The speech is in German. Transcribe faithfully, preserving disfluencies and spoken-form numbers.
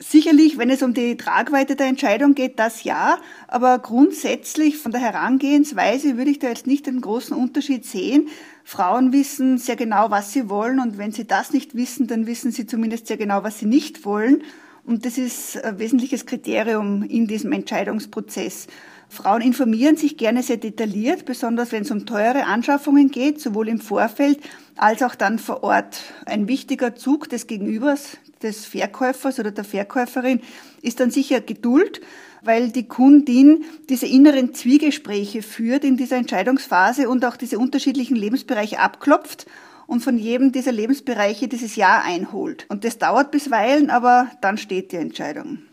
Sicherlich, wenn es um die Tragweite der Entscheidung geht, das ja, aber grundsätzlich von der Herangehensweise würde ich da jetzt nicht einen großen Unterschied sehen. Frauen wissen sehr genau, was sie wollen, und wenn sie das nicht wissen, dann wissen sie zumindest sehr genau, was sie nicht wollen. Und das ist ein wesentliches Kriterium in diesem Entscheidungsprozess. Frauen informieren sich gerne sehr detailliert, besonders wenn es um teure Anschaffungen geht, sowohl im Vorfeld als auch dann vor Ort. Ein wichtiger Zug des Gegenübers, des Verkäufers oder der Verkäuferin, ist dann sicher Geduld, weil die Kundin diese inneren Zwiegespräche führt in dieser Entscheidungsphase und auch diese unterschiedlichen Lebensbereiche abklopft und von jedem dieser Lebensbereiche dieses Ja einholt. Und das dauert bisweilen, aber dann steht die Entscheidung.